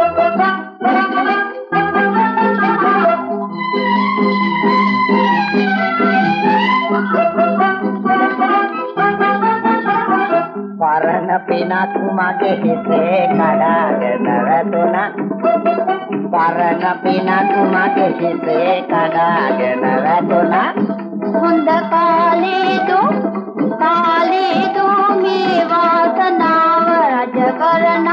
පරණ පිනක් මගේ හිතේ කඩාගෙන වැටුණා. පරණ පිනක් මගේ හිතේ කඩාගෙන වැටුණා. හොඳ කාලේ දෝ මේ වාසනාව රජ කරන.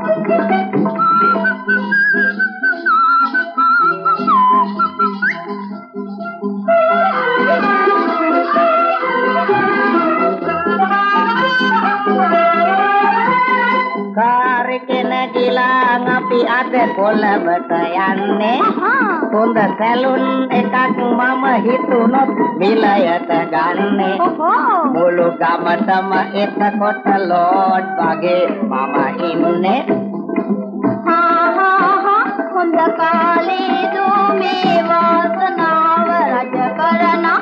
Gila ngapi ate kolamata yanne hond salon ekak mama hitunot milayata ganne mulu gamatama ekakot lot bage mama inne ha hond kale do me wasanav raj karana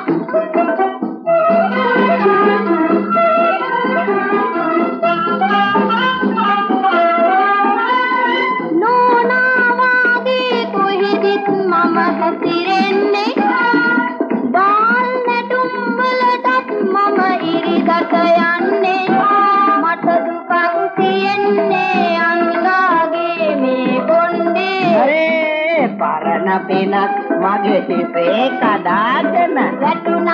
Parana pinak mage hise kadagen වැටුණා.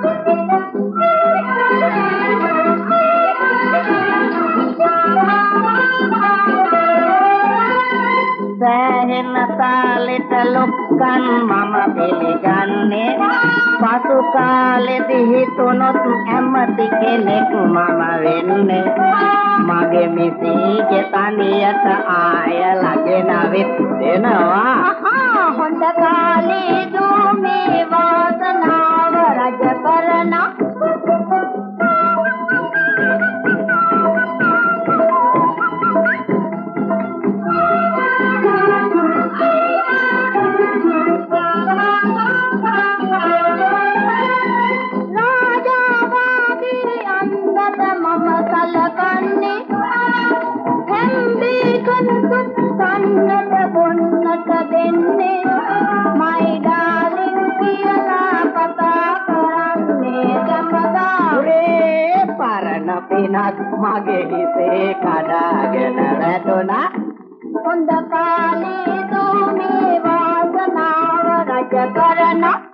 සෑහෙන තාලෙට ලොක්කන් මම පිළිගන්නේ. පසු කාලෙදි හිතුනොත් ඇමති කෙනෙක් මම වෙන්නේ. මගේ මිසීගේ තනියට ආය ලගෙන විත් දෙනවා. හොඳ කාලේ දෝ මේ වාසනාව රජ කරන. රාජාවාගේ අන්දත මම සලකන්නේ. හැම්බේ කන්සුත් කන්නට බොන්නට දෙන්නේ. my darling කියලා කතා කරන්නේ ජමදා. පරණ පිනක් මගේ හිතේ කඩාගෙන වැටුණා. හොඳ කාලේ දෝ මේ වාසනාව රජ කරන.